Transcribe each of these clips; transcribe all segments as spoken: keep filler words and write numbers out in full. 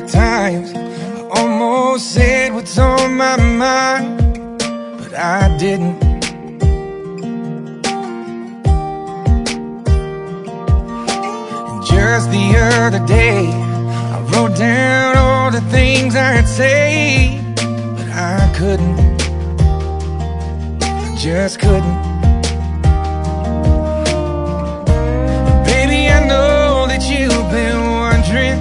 times I almost said what's on my mind, but I didn't. And just the other day I wrote down all the things I'd say, but I couldn't. I just couldn't. Baby, I know that you've been wondering,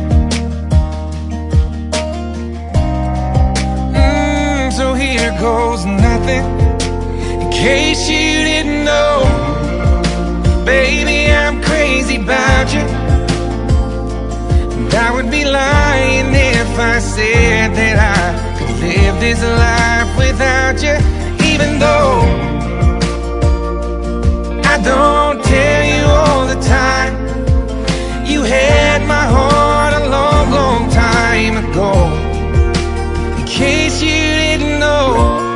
mm, so here goes nothing. In case you didn't know, baby, I'm crazy about you. And I would be lying if I said that I could live this life without you. Even though I don't tell you all the time, you had my heart a long, long time ago. In case you didn't know,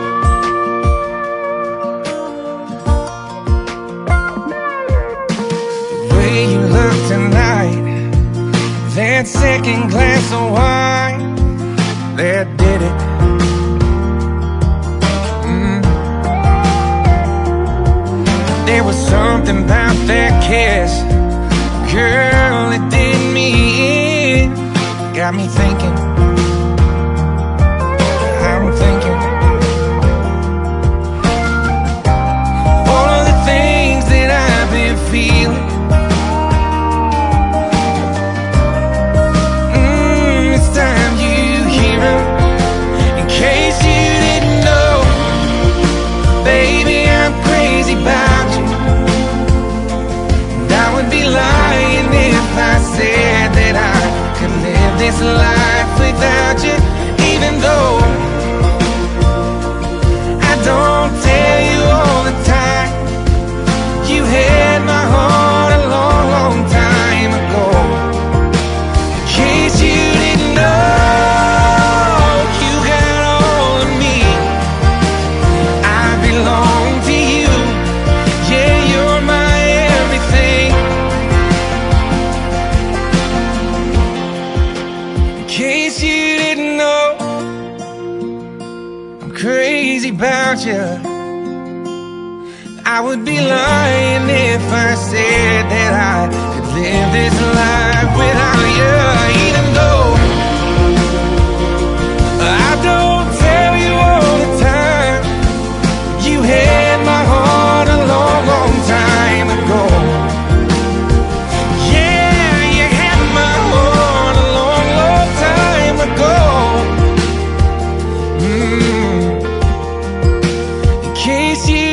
the way you look tonight, that second glass of wine, that did it. Mm. There was something about that kiss, girl, it did me in. Got me thinking, I'm thinking all of the things that I've been feeling. Mm, it's time you hear them. In case you didn't know, baby, I'm crazy about you. And I would be lying if I said that I could live this life without you. Even though I don't tell you all the time, you had my heart a long, long time ago. In case you didn't know, you got all of me. I belong to you. Yeah, you're my everything. In case you didn't know, I'm crazy about you. I would be lying if I said that I could live this life without you. Even though I don't tell you all the time, you had my heart a long, long time ago. Yeah, you had my heart a long, long time ago. Mm. In case you